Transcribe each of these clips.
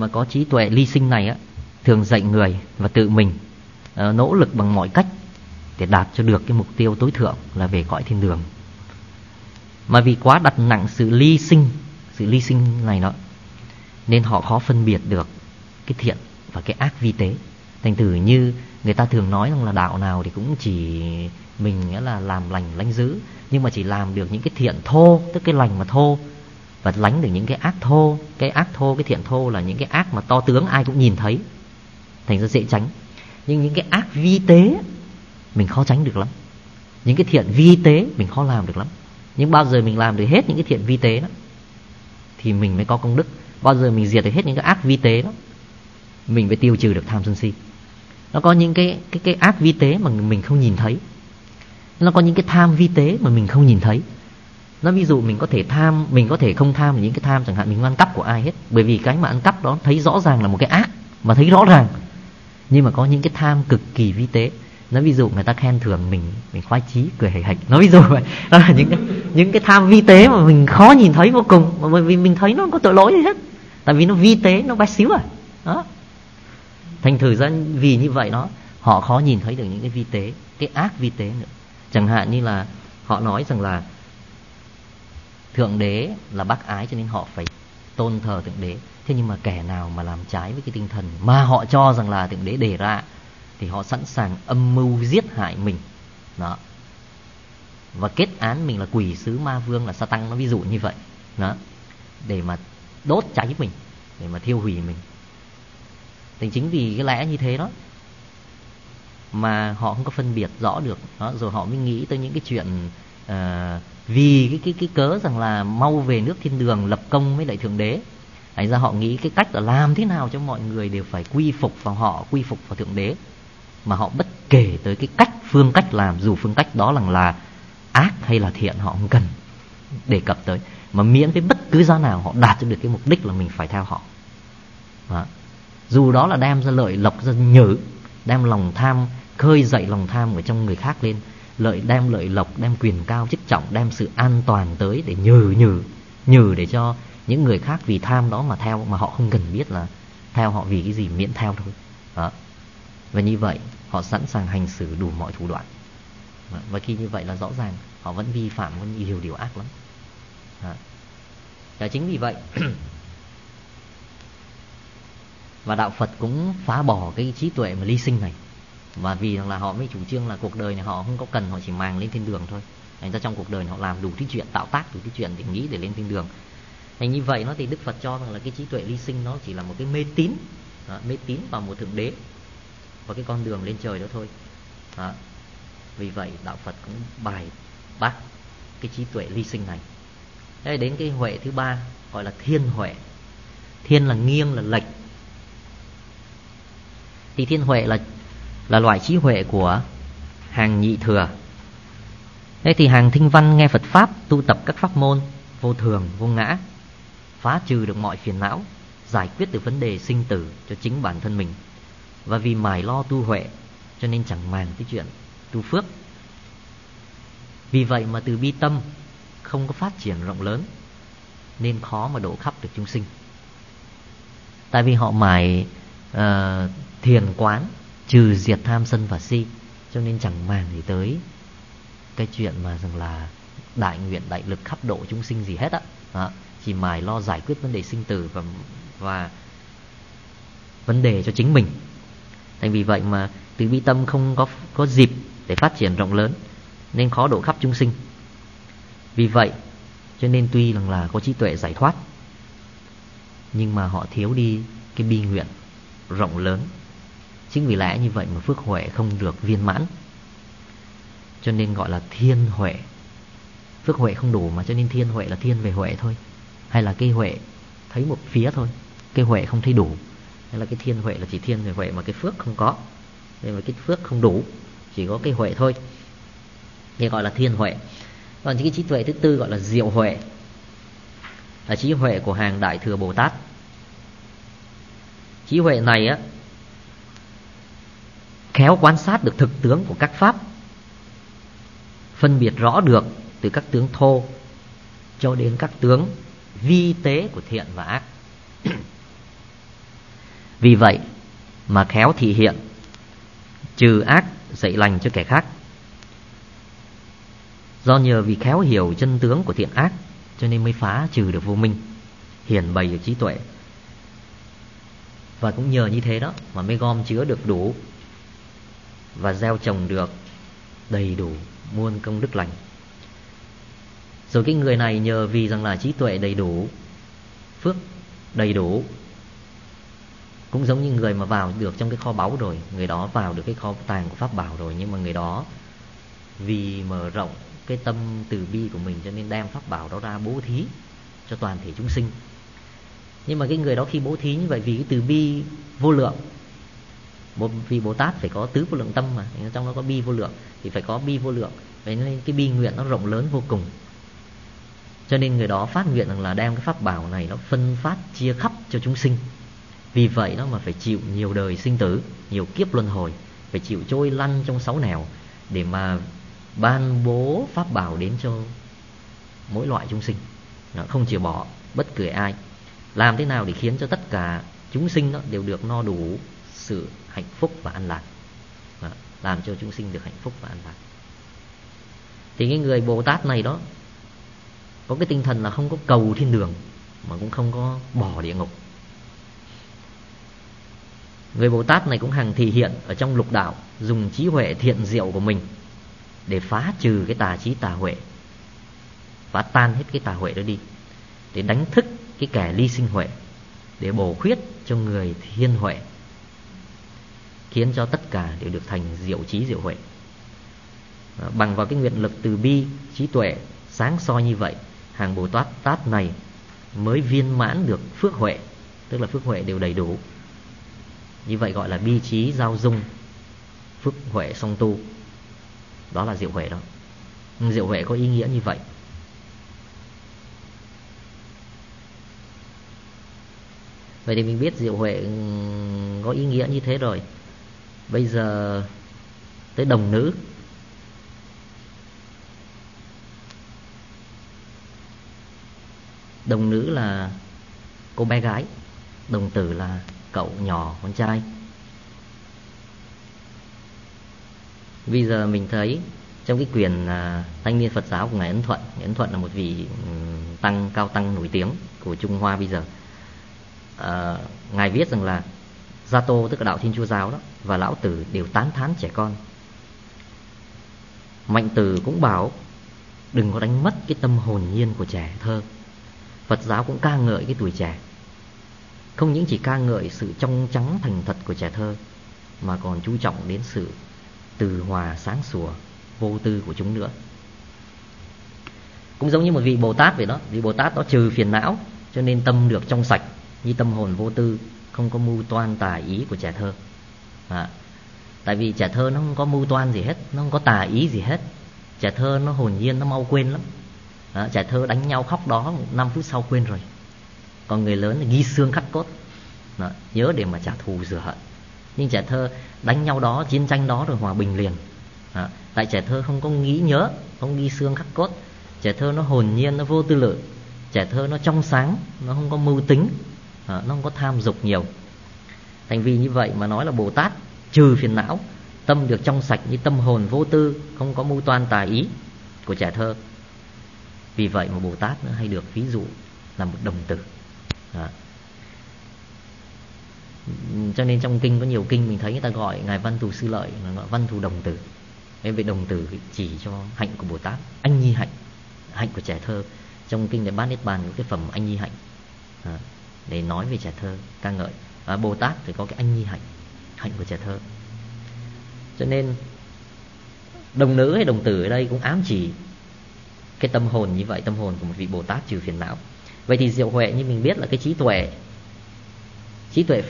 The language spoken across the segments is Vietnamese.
Mà có trí tuệ ly sinh này á, thường dạy người và tự mình nỗ lực bằng mọi cách để đạt cho được cái mục tiêu tối thượng là về cõi thiên đường. Mà vì quá đặt nặng sự ly sinh này đó, nên họ khó phân biệt được cái thiện và cái ác vi tế. Thành thử như người ta thường nói rằng là đạo nào thì cũng chỉ mình là làm lành lánh dữ, nhưng mà chỉ làm được những cái thiện thô, tức cái lành mà thô, và lánh được những cái ác thô. Cái ác thô, cái thiện thô là những cái ác mà to tướng ai cũng nhìn thấy, thành ra dễ tránh. Nhưng những cái ác vi tế mình khó tránh được lắm. Những cái thiện vi tế mình khó làm được lắm. Nhưng bao giờ mình làm được hết những cái thiện vi tế đó thì mình mới có công đức. Bao giờ mình diệt được hết những cái ác vi tế đó, mình mới tiêu trừ được tham sân si. Nó có những cái ác vi tế mà mình không nhìn thấy. Nó có những cái tham vi tế mà mình không nhìn thấy. Nó ví dụ mình có thể tham, mình có thể không tham những cái tham, chẳng hạn mình không ăn cắp của ai hết, bởi vì cái mà ăn cắp đó thấy rõ ràng là một cái ác, mà thấy rõ ràng. Nhưng mà có những cái tham cực kỳ vi tế. Nó ví dụ người ta khen thưởng mình khoái chí cười hề hạch. Nó ví dụ vậy. Đó là những cái tham vi tế mà mình khó nhìn thấy vô cùng, bởi vì mình thấy nó không có tội lỗi gì hết. Tại vì nó vi tế, nó bé xíu đó. Thành thử ra vì như vậy đó, họ khó nhìn thấy được những cái vi tế, cái ác vi tế nữa. Chẳng hạn như là họ nói rằng là Thượng Đế là bác ái cho nên họ phải tôn thờ Thượng Đế. Thế nhưng mà kẻ nào mà làm trái với cái tinh thần mà họ cho rằng là Thượng Đế đề ra thì họ sẵn sàng âm mưu giết hại mình đó, và kết án mình là quỷ sứ ma vương là Sa-tăng, nó ví dụ như vậy đó, để mà đốt cháy mình, để mà thiêu hủy mình. Thì chính vì cái lẽ như thế đó mà họ không có phân biệt rõ được đó, rồi họ mới nghĩ tới những cái chuyện vì cái cớ rằng là mau về nước thiên đường lập công với lại Thượng Đế. Thành ra họ nghĩ cái cách là làm thế nào cho mọi người đều phải quy phục vào họ, quy phục vào Thượng Đế, mà họ bất kể tới cái cách, phương cách làm, dù phương cách đó là ác hay là thiện họ không cần đề cập tới, mà miễn với bất cứ giá nào họ đạt được cái mục đích là mình phải theo họ đó. Dù đó là đem ra lợi lộc ra nhử, đem lòng tham, khơi dậy lòng tham ở trong người khác lên, đem lợi lộc, đem quyền cao chức trọng, đem sự an toàn tới để nhử để cho những người khác vì tham đó mà theo, mà họ không cần biết là theo họ vì cái gì, miễn theo thôi đó. Và như vậy họ sẵn sàng hành xử đủ mọi thủ đoạn. Và khi như vậy là rõ ràng họ vẫn vi phạm có nhiều điều ác lắm đó. Và chính vì vậy và đạo Phật cũng phá bỏ cái trí tuệ mà ly sinh này. Và vì là họ mới chủ trương là cuộc đời này họ không có cần, họ chỉ màng lên thiên đường thôi. Thành ra trong cuộc đời họ làm đủ thứ chuyện, tạo tác đủ thứ chuyện để nghĩ để lên thiên đường. Thành như vậy nó thì Đức Phật cho rằng là cái trí tuệ ly sinh nó chỉ là một cái mê tín đó, mê tín vào một Thượng Đế và cái con đường lên trời đó thôi đó. Vì vậy đạo Phật cũng bài bác cái trí tuệ ly sinh này. Đây đến cái huệ thứ ba gọi là thiên huệ. Thiên là nghiêng, là lệch. Thì thiên huệ là loại trí huệ của hàng nhị thừa. Thế thì hàng thinh văn nghe Phật Pháp, tu tập các pháp môn vô thường, vô ngã, phá trừ được mọi phiền não, giải quyết được vấn đề sinh tử cho chính bản thân mình. Và vì mải lo tu huệ cho nên chẳng màng cái chuyện tu phước. Vì vậy mà từ bi tâm không có phát triển rộng lớn, nên khó mà độ khắp được chúng sinh. Tại vì họ mải thiền quán, trừ diệt tham sân và si, cho nên chẳng màng gì tới cái chuyện mà rằng là đại nguyện đại lực khắp độ chúng sinh gì hết á. Chỉ mải lo giải quyết vấn đề sinh tử và vấn đề cho chính mình. Thành vì vậy mà từ bi tâm không có dịp để phát triển rộng lớn, nên khó độ khắp chúng sinh. Vì vậy cho nên tuy rằng là có trí tuệ giải thoát, nhưng mà họ thiếu đi cái bi nguyện rộng lớn. Chính vì lẽ như vậy mà phước huệ không được viên mãn, cho nên gọi là thiên huệ. Phước huệ không đủ mà, cho nên thiên huệ là thiên về huệ thôi. Hay là cái huệ thấy một phía thôi, cái huệ không thấy đủ. Hay là cái thiên huệ là chỉ thiên về huệ mà cái phước không có, nên mà cái phước không đủ, chỉ có cái huệ thôi, thì gọi là thiên huệ. Còn cái trí tuệ thứ tư gọi là diệu huệ, là trí huệ của hàng Đại Thừa Bồ Tát. Trí huệ này á, khéo quan sát được thực tướng của các pháp, phân biệt rõ được từ các tướng thô cho đến các tướng vi tế của thiện và ác. Vì vậy mà khéo thị hiện, trừ ác dạy lành cho kẻ khác. Do nhờ vì khéo hiểu chân tướng của thiện ác cho nên mới phá trừ được vô minh, hiển bày được trí tuệ. Và cũng nhờ như thế đó mà mới gom chứa được đủ và gieo trồng được đầy đủ muôn công đức lành. Rồi cái người này nhờ vì rằng là trí tuệ đầy đủ, phước đầy đủ, cũng giống như người mà vào được trong cái kho báu rồi, người đó vào được cái kho tàng của pháp bảo rồi, nhưng mà người đó vì mở rộng cái tâm từ bi của mình cho nên đem pháp bảo đó ra bố thí cho toàn thể chúng sinh. Nhưng mà cái người đó khi bố thí như vậy, vì cái từ bi vô lượng, vì Bồ Tát phải có tứ vô lượng tâm mà, trong đó có bi vô lượng thì phải có bi vô lượng, vậy nên cái bi nguyện nó rộng lớn vô cùng. Cho nên người đó phát nguyện rằng là đem cái pháp bảo này nó phân phát chia khắp cho chúng sinh. Vì vậy đó mà phải chịu nhiều đời sinh tử, nhiều kiếp luân hồi, phải chịu trôi lăn trong 6 nẻo để mà ban bố pháp bảo đến cho mỗi loại chúng sinh. Nó không chịu bỏ bất cứ ai. Làm thế nào để khiến cho tất cả chúng sinh đó đều được no đủ sự hạnh phúc và an lạc. Làm cho chúng sinh được hạnh phúc và an lạc. Thì cái người Bồ Tát này đó có cái tinh thần là không có cầu thiên đường mà cũng không có bỏ địa ngục. Người Bồ Tát này cũng hằng thị hiện ở trong lục đạo, dùng trí huệ thiện diệu của mình để phá trừ cái tà trí tà huệ, phá tan hết cái tà huệ đó đi, để đánh thức cái kẻ ly sinh huệ, để bổ khuyết cho người thiên huệ, khiến cho tất cả đều được thành diệu trí diệu huệ. Bằng vào cái nguyện lực từ bi, trí tuệ sáng soi như vậy, hàng Bồ Tát này mới viên mãn được phước huệ, tức là phước huệ đều đầy đủ. Như vậy gọi là bi trí giao dung, phước huệ song tu. Đó là diệu huệ đó. Diệu huệ có ý nghĩa như vậy. Vậy thì mình biết diệu huệ có ý nghĩa như thế rồi. Bây giờ tới đồng nữ. Đồng nữ là cô bé gái, đồng tử là cậu nhỏ con trai. Bây giờ mình thấy trong cái quyển Thanh niên Phật giáo của Ngài Ấn Thuận. Ngài Ấn Thuận là một vị tăng cao tăng nổi tiếng của Trung Hoa bây giờ. Ngài viết rằng là Gia Tô, tức là đạo Thiên Chúa giáo đó, và Lão Tử đều tán thán trẻ con. Mạnh Tử cũng bảo đừng có đánh mất cái tâm hồn nhiên của trẻ thơ. Phật giáo cũng ca ngợi cái tuổi trẻ, không những chỉ ca ngợi sự trong trắng thành thật của trẻ thơ, mà còn chú trọng đến sự từ hòa sáng sủa vô tư của chúng nữa. Cũng giống như một vị Bồ Tát vậy đó. Vị Bồ Tát đó trừ phiền não, cho nên tâm được trong sạch, như tâm hồn vô tư, không có mưu toan tà ý của trẻ thơ. Tại vì trẻ thơ nó không có mưu toan gì hết, nó không có tà ý gì hết. Trẻ thơ nó hồn nhiên, nó mau quên lắm. Trẻ thơ đánh nhau khóc đó 5 phút sau quên rồi. Còn người lớn thì ghi xương khắc cốt, nhớ để mà trả thù rửa hận. Nhưng trẻ thơ đánh nhau đó, chiến tranh đó rồi hòa bình liền. Tại trẻ thơ không có nghĩ nhớ, không ghi xương khắc cốt. Trẻ thơ nó hồn nhiên, nó vô tư lự. Trẻ thơ nó trong sáng, nó không có mưu tính, nó không có tham dục nhiều. Thành vì như vậy mà nói là Bồ Tát trừ phiền não, tâm được trong sạch, như tâm hồn vô tư, không có mưu toan tà ý của trẻ thơ. Vì vậy mà Bồ Tát nó hay được ví dụ là một đồng tử. Cho nên trong kinh có nhiều kinh mình thấy người ta gọi Ngài Văn Thù Sư Lợi là gọi Văn Thù Đồng Tử. Vì đồng tử chỉ cho hạnh của Bồ Tát, anh nhi hạnh, hạnh của trẻ thơ. Trong kinh Đại Bát Niết Bàn có cái phẩm anh nhi hạnh để nói về trẻ thơ, ca ngợi. Và Bồ Tát thì có cái anh nhi hạnh, hạnh của trẻ thơ. Cho nên đồng nữ hay đồng tử ở đây cũng ám chỉ cái tâm hồn như vậy, tâm hồn của một vị Bồ Tát trừ phiền não. Vậy thì diệu huệ như mình biết là cái trí tuệ. Trí tuệ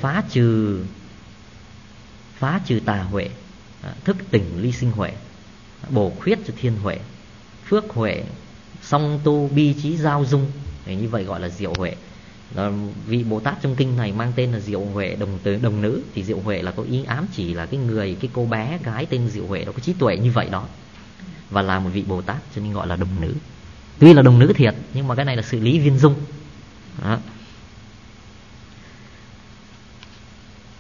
phá trừ tà huệ, thức tỉnh ly sinh huệ, bổ khuyết cho thiên huệ, phước huệ song tu, bi trí giao dung. Như vậy gọi là diệu huệ. Vị Bồ Tát trong kinh này mang tên là Diệu Huệ đồng nữ. Thì Diệu Huệ là có ý ám chỉ là cái cô bé gái tên Diệu Huệ đó có trí tuệ như vậy đó, và là một vị Bồ Tát, cho nên gọi là đồng nữ. Tuy là đồng nữ thiệt, nhưng mà cái này là sự lý viên dung đó.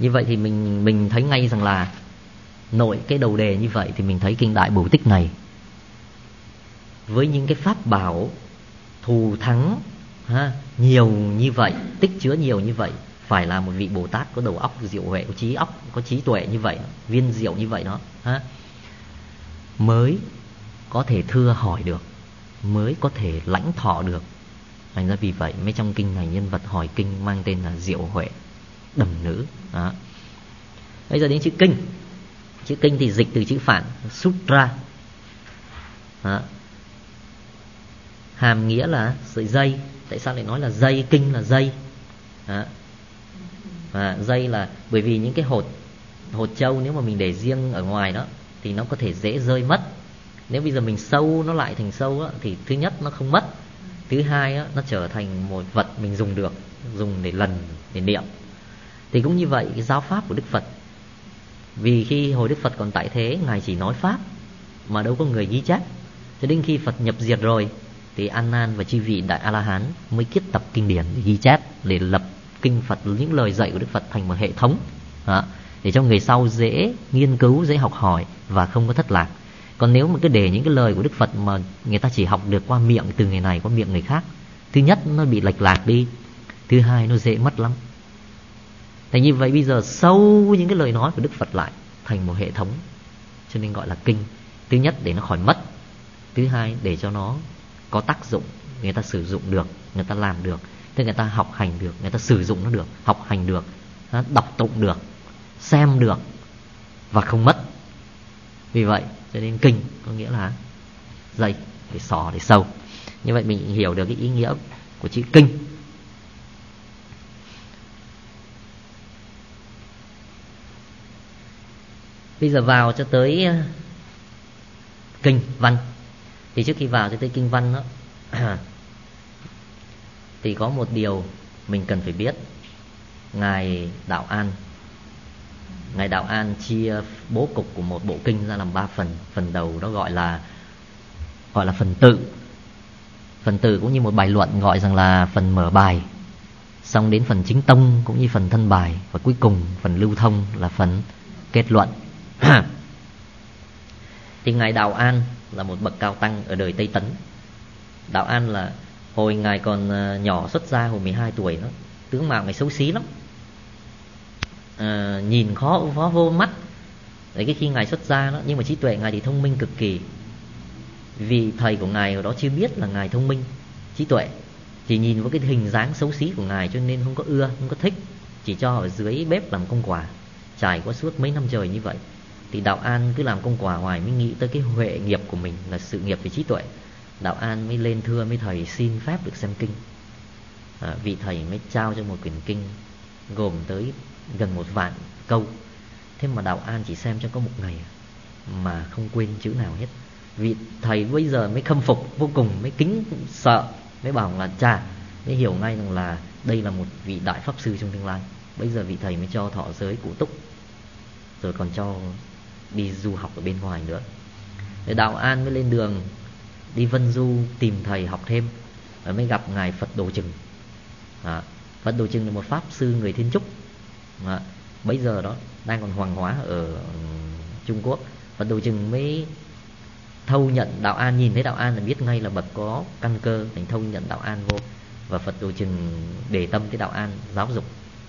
Như vậy thì mình thấy ngay rằng là nội cái đầu đề như vậy thì mình thấy kinh Đại Bổ Tích này với những cái pháp bảo thù thắng nhiều như vậy, tích chứa nhiều như vậy, phải là một vị Bồ Tát có đầu óc diệu huệ, có trí tuệ như vậy, viên diệu như vậy đó mới có thể thưa hỏi được, mới có thể lãnh thọ được. Thành ra vì vậy mấy trong kinh này nhân vật hỏi kinh mang tên là Diệu Huệ Đầm Nữ đó. Bây giờ đến chữ kinh. Chữ kinh thì dịch từ chữ Phạn Sutra đó. Hàm nghĩa là sợi dây. Tại sao lại nói là dây? Kinh là dây đó. Dây là bởi vì những cái hột trâu nếu mà mình để riêng ở ngoài đó thì nó có thể dễ rơi mất. Nếu bây giờ mình sâu nó lại thành sâu đó, thì thứ nhất nó không mất, thứ hai đó, nó trở thành một vật mình dùng được, dùng để lần, để niệm. Thì cũng như vậy cái giáo pháp của Đức Phật, vì khi hồi Đức Phật còn tại thế, Ngài chỉ nói pháp mà đâu có người ghi chép. Cho đến khi Phật nhập diệt rồi thì An Nan và chư vị Đại A-la-hán mới kết tập kinh điển để ghi chép, để lập kinh Phật, những lời dạy của Đức Phật thành một hệ thống đó, để cho người sau dễ nghiên cứu, dễ học hỏi và không có thất lạc. Còn nếu mà cứ để những cái lời của Đức Phật mà người ta chỉ học được qua miệng từ người này qua miệng người khác, thứ nhất nó bị lệch lạc đi, thứ hai nó dễ mất lắm. Thế như vậy bây giờ sâu những cái lời nói của Đức Phật lại thành một hệ thống, cho nên gọi là kinh. Thứ nhất để nó khỏi mất, thứ hai để cho nó có tác dụng, người ta sử dụng được, người ta làm được, tức người ta học hành được, người ta sử dụng nó được, học hành được, đọc tụng được, xem được và không mất. Vì vậy cho nên kinh có nghĩa là dây, để xỏ, để sâu. Như vậy mình hiểu được cái ý nghĩa của chữ kinh. Bây giờ vào cho tới kinh văn. Thì trước khi vào cho tới kinh văn đó, thì có một điều mình cần phải biết. Ngài Đạo An chia bố cục của một bộ kinh ra làm 3 phần. Phần đầu đó gọi là phần tự. Phần tự cũng như một bài luận gọi rằng là phần mở bài. Xong đến phần chính tông cũng như phần thân bài, và cuối cùng phần lưu thông là phần kết luận. Thì Ngài Đạo An là một bậc cao tăng ở đời Tây Tấn. Đạo An là hồi Ngài còn nhỏ xuất gia, hồi 12 tuổi đó, tướng mạo Ngài xấu xí lắm, nhìn khó vô mắt. Đấy, cái khi Ngài xuất gia đó, nhưng mà trí tuệ Ngài thì thông minh cực kỳ. Vì thầy của Ngài ở đó chưa biết là Ngài thông minh, trí tuệ, chỉ nhìn vào cái hình dáng xấu xí của Ngài cho nên không có ưa, không có thích, chỉ cho ở dưới bếp làm công quả. Trải qua suốt mấy năm trời như vậy thì Đạo An cứ làm công quả hoài, mới nghĩ tới cái huệ nghiệp của mình là sự nghiệp về trí tuệ. Đạo An mới lên thưa mấy thầy xin phép được xem kinh. Vị thầy mới trao cho một quyển kinh gồm tới gần 1 vạn câu. Thế mà Đạo An chỉ xem cho có 1 ngày mà không quên chữ nào hết. Vị thầy bây giờ mới khâm phục vô cùng, mới kính sợ, mới bảo là chà, mới hiểu ngay rằng là đây là một vị đại pháp sư trong tương lai. Bây giờ vị thầy mới cho thọ giới cụ túc, rồi còn cho đi du học ở bên ngoài nữa. Để Đạo An mới lên đường đi Vân Du tìm thầy học thêm, rồi mới gặp Ngài Phật Đồ Trừng. Phật Đồ Trừng là một pháp sư người Thiên Trúc, bây giờ đó đang còn hoàng hóa ở Trung Quốc. Phật Đồ Trừng mới thâu nhận Đạo An, nhìn thấy Đạo An là biết ngay là bậc có căn cơ, thành thâu nhận Đạo An vô. Và Phật Đồ Trừng để tâm tới Đạo An, giáo dục.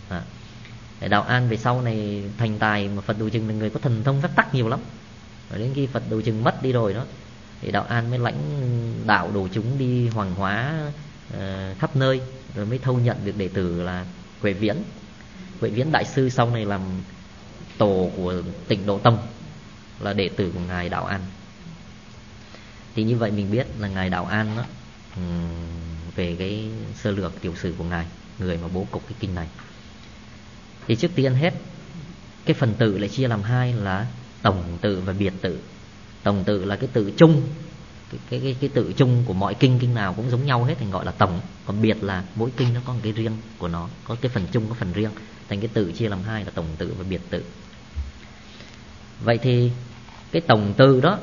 Đạo An về sau này thành tài, mà Phật Đồ Trừng là người có thần thông phép tắc nhiều lắm. Rồi đến khi Phật Đồ Trừng mất đi rồi đó, thì Đạo An mới lãnh đạo đồ chúng đi hoàng hóa khắp nơi, rồi mới thâu nhận được đệ tử là Huệ Viễn. Huệ Viễn đại sư sau này làm tổ của Tịnh Độ Tông, là đệ tử của Ngài Đạo An. Thì như vậy mình biết là Ngài Đạo An đó, về cái sơ lược tiểu sử của Ngài, người mà bố cục cái kinh này. Thì trước tiên hết, cái phần tự lại chia làm 2 là tổng tự và biệt tự. Tổng tự là cái tự chung, cái tự chung của mọi kinh nào cũng giống nhau hết, thành gọi là tổng. Còn biệt là mỗi kinh nó có một cái riêng của nó, có cái phần chung, có phần riêng, thành cái tự chia làm 2 là tổng tự và biệt tự. Vậy thì cái tổng tự đó,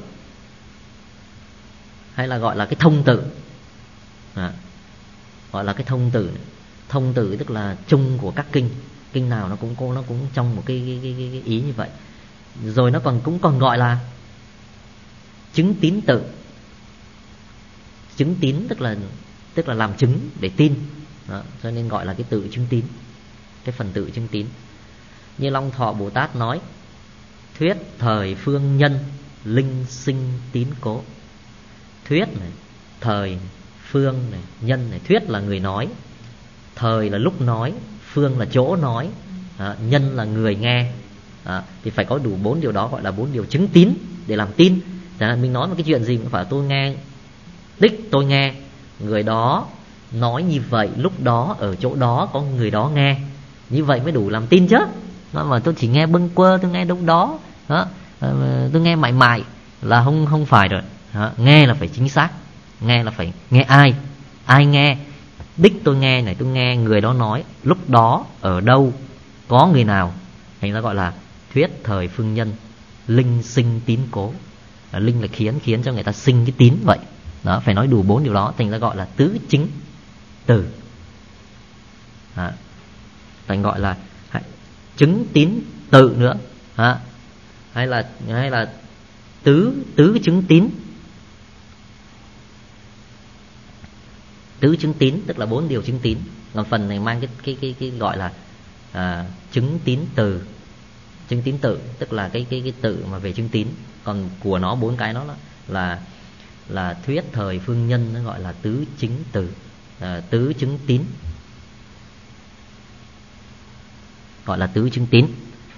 hay là gọi là cái thông tự, gọi là cái thông tự. Thông tự tức là chung của các kinh. Kinh nào nó cũng trong một cái ý như vậy. Rồi nó cũng còn gọi là chứng tín tự. Chứng tín tức là làm chứng để tin. Đó, cho nên gọi là cái tự chứng tín, cái phần tự chứng tín. Như Long Thọ Bồ Tát nói: thuyết thời phương nhân, linh sinh tín cố. Thuyết này, thời, phương này, nhân này. Thuyết là người nói, thời là lúc nói, phương là chỗ nói, nhân là người nghe. Thì phải có đủ 4 điều đó, gọi là 4 điều chứng tín để làm tin. Chẳng hạn mình nói một cái chuyện gì cũng phải tôi nghe, đích tôi nghe người đó nói như vậy, lúc đó ở chỗ đó có người đó nghe, như vậy mới đủ làm tin chứ. Mà tôi chỉ nghe bâng quơ, tôi nghe đâu đó, tôi nghe mại mại là không phải rồi. Nghe là phải chính xác, nghe là phải nghe ai nghe, đích tôi nghe này, tôi nghe người đó nói, lúc đó ở đâu có người nào. Thành ra gọi là thuyết thời phương nhân, linh sinh tín cố. Linh là khiến cho người ta sinh cái tín vậy. Đó, phải nói đủ 4 điều đó. Thành ra gọi là tứ chính từ. Thành gọi là chứng tín tự nữa. Hay là tứ chứng tín. Tứ chứng tín tức là 4 điều chứng tín. Còn phần này mang cái gọi là chứng tín từ. Chứng tín tự tức là cái tự mà về chứng tín. Còn của nó 4 cái đó là thuyết thời phương nhân, nó gọi là tứ chính từ, tứ chứng tín, gọi là tứ chứng tín.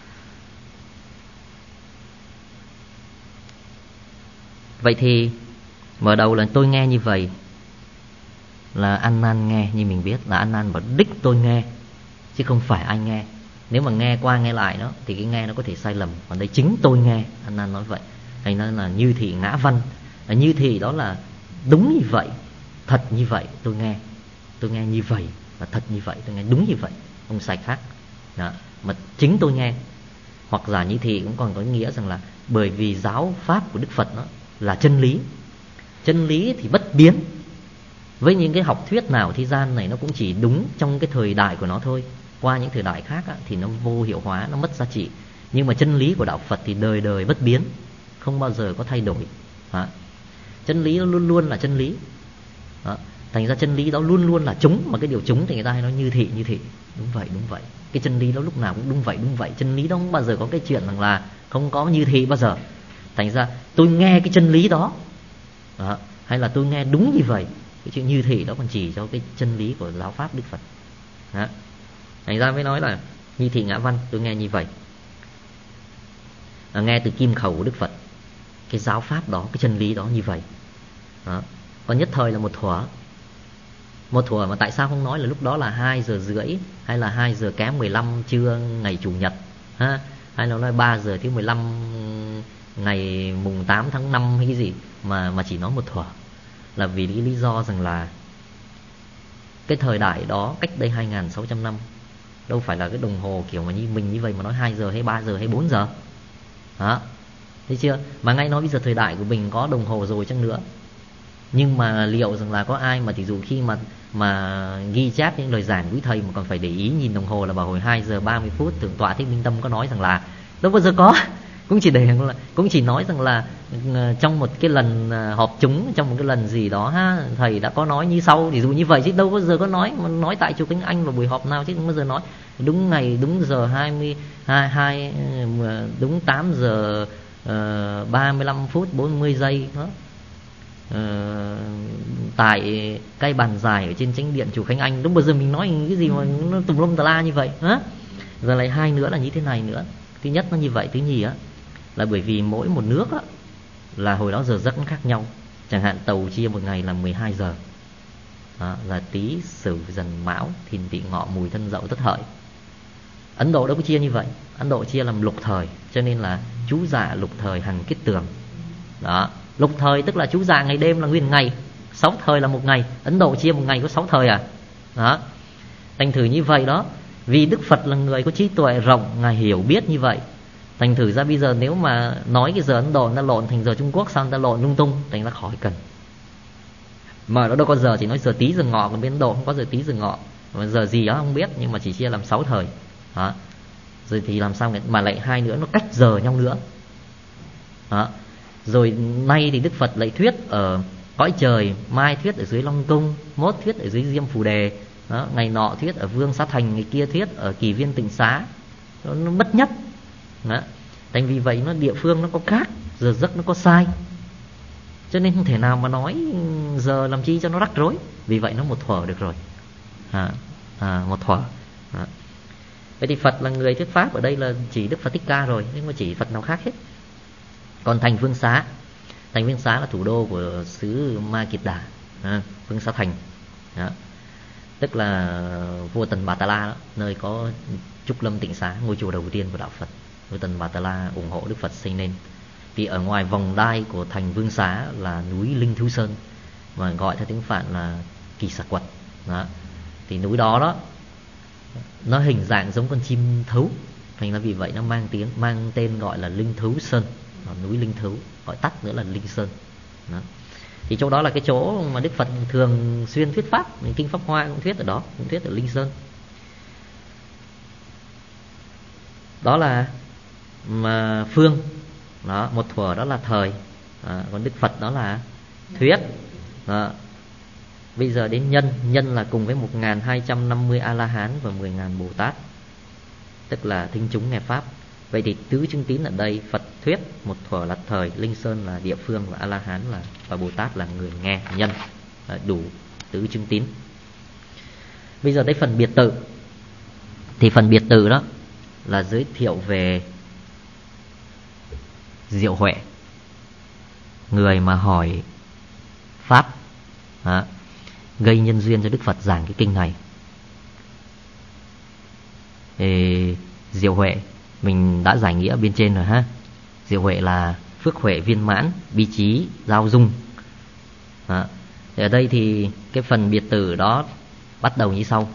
Vậy thì mở đầu là tôi nghe như vậy là ăn năn nghe, như mình biết là ăn năn bảo đích tôi nghe chứ không phải anh nghe. Nếu mà nghe qua nghe lại đó thì cái nghe nó có thể sai lầm, còn đây chính tôi nghe, ăn năn nói vậy. Thành ra là như thị ngã văn. Như thị đó là đúng như vậy, thật như vậy tôi nghe như vậy và thật như vậy, tôi nghe đúng như vậy, không sai khác. Đó. Mà chính tôi nghe. Hoặc giả như thị cũng còn có nghĩa rằng là bởi vì giáo pháp của Đức Phật đó là chân lý. Chân lý thì bất biến. Với những cái học thuyết nào thế gian này nó cũng chỉ đúng trong cái thời đại của nó thôi. Qua những thời đại khác thì nó vô hiệu hóa, nó mất giá trị. Nhưng mà chân lý của đạo Phật thì đời đời bất biến, không bao giờ có thay đổi. Chân lý nó luôn luôn là chân lý. Thành ra chân lý đó luôn luôn là chúng. Mà cái điều chúng thì người ta hay nói như thị. Đúng vậy. Cái chân lý đó lúc nào cũng đúng vậy. Chân lý đó không bao giờ có cái chuyện rằng là không có như thị bao giờ. Thành ra tôi nghe cái chân lý đó, hay là tôi nghe đúng như vậy. Cái chữ như thị đó còn chỉ cho cái chân lý của giáo pháp Đức Phật. Thành ra mới nói là như thị ngã văn, tôi nghe như vậy. Nghe từ kim khẩu của Đức Phật, cái giáo pháp đó, cái chân lý đó như vậy. Còn nhất thời là một thuở mà tại sao không nói là lúc đó là 2 giờ rưỡi hay là 2 giờ kém 15 trưa ngày Chủ nhật, hay là nói 3 giờ thứ 15 ngày mùng 8 tháng 5 hay cái gì, mà chỉ nói một thuở. Là vì lý do rằng là cái thời đại đó cách đây 2.600 năm đâu phải là cái đồng hồ kiểu mà như mình như vậy mà nói 2 giờ hay 3 giờ hay 4 giờ. Thấy chưa? Mà ngay nói bây giờ thời đại của mình có đồng hồ rồi chăng nữa, nhưng mà liệu rằng là có ai mà thì dù khi mà ghi chép những lời giảng quý thầy mà còn phải để ý nhìn đồng hồ là vào hồi 2 giờ 30 phút. Thượng tọa Thích Minh Tâm có nói rằng là đâu bao giờ có. Cũng chỉ nói rằng là trong một cái lần họp chúng, trong một cái lần gì đó thầy đã có nói như sau, ví dụ như vậy, chứ đâu bao giờ có nói tại chùa Kinh Anh vào buổi họp nào, chứ không bao giờ nói đúng ngày đúng giờ 22 đúng 8 giờ 35 phút 40 giây đó. Tại cây bàn dài ở trên chánh điện chùa Khánh Anh, đúng bao giờ mình nói cái gì mà nó tùm lum tà la như vậy. Giờ lại hai nữa là như thế này nữa. Thứ nhất nó như vậy, thứ nhì là bởi vì mỗi một nước là hồi đó giờ giấc nó khác nhau. Chẳng hạn Tàu chia một ngày là 12 giờ, là Tý Sửu Dần Mão Thìn Tỵ Ngọ Mùi Thân Dậu Tất Hợi. Ấn Độ đâu có chia như vậy. Ấn Độ chia làm lục thời, cho nên là chú dạ lục thời hằng kết tường. Đó, lục thời tức là chú dạ ngày đêm là nguyên ngày, 6 thời là một ngày. Ấn Độ chia một ngày có 6 thời đó. Thành thử như vậy đó, vì Đức Phật là người có trí tuệ rộng, Ngài hiểu biết như vậy. Thành thử ra bây giờ nếu mà nói cái giờ Ấn Độ nó lộn thành giờ Trung Quốc, sao người ta lộn lung tung, thành ra khỏi cần. Mà nó đâu có giờ, chỉ nói giờ Tý giờ Ngọ, còn bên Ấn Độ không có giờ Tý giờ Ngọ. Mà giờ gì đó không biết, nhưng mà chỉ chia làm 6 thời. Đó. Rồi thì làm sao mà lại hai nữa nó cách giờ nhau nữa. Đó. Rồi nay thì Đức Phật lại thuyết ở cõi trời, mai thuyết ở dưới Long Cung, mốt thuyết ở dưới Diêm Phù Đề. Đó. Ngày nọ thuyết ở Vương Xá Thành, ngày kia thuyết ở Kỳ Viên Tịnh Xá. Nó bất nhất. Đó. Thành vì vậy nó địa phương nó có khác, giờ giấc nó có sai, cho nên không thể nào mà nói giờ làm chi cho nó rắc rối. Vì vậy nó một thuở được rồi. Một thuở. Vậy thì Phật là người thuyết pháp ở đây là chỉ Đức Phật Thích Ca rồi, nhưng mà chỉ Phật nào khác hết. Còn thành Vương Xá, thành Vương Xá là thủ đô của xứ Ma Kiệt Đà, Vương Xá Thành. Đó. Tức là vua Tần Bà Tà La đó, nơi có Trúc Lâm Tịnh Xá, ngôi chùa đầu tiên của đạo Phật. Vua Tần Bà Tà La ủng hộ Đức Phật xây nên. Thì ở ngoài vòng đai của thành Vương Xá là núi Linh Thú Sơn, mà gọi theo tiếng Phạn là Kỳ Xà Quật. Đó. Thì núi đó nó hình dạng giống con chim thấu, thành ra vì vậy nó mang tên gọi là Linh Thú Sơn, núi Linh Thú, gọi tắt nữa là Linh Sơn. Đó. Thì chỗ đó là cái chỗ mà Đức Phật thường xuyên thuyết pháp. Kinh Pháp Hoa cũng thuyết ở đó, cũng thuyết ở Linh Sơn. Đó là mà phương. Đó, một thuở đó là thời. Còn Đức Phật đó là thuyết. Đó. Bây giờ đến nhân là cùng với 1250 A-la-hán và 10.000 Bồ Tát, tức là thính chúng nghe pháp. Vậy thì tứ chứng tín ở đây Phật thuyết, một thuở là thời, Linh Sơn là địa phương, và A-la-hán và Bồ Tát là người nghe, nhân. Đủ tứ chứng tín. Bây giờ đến phần biệt tự. Thì phần biệt tự đó là giới thiệu về Diệu Huệ, người mà hỏi pháp, gây nhân duyên cho Đức Phật giảng cái kinh này. Thì Diệu Huệ mình đã giải nghĩa ở bên trên rồi ha. Diệu Huệ là phước huệ viên mãn, bi trí giao dung. Thì ở đây thì cái phần biệt tử đó bắt đầu như sau.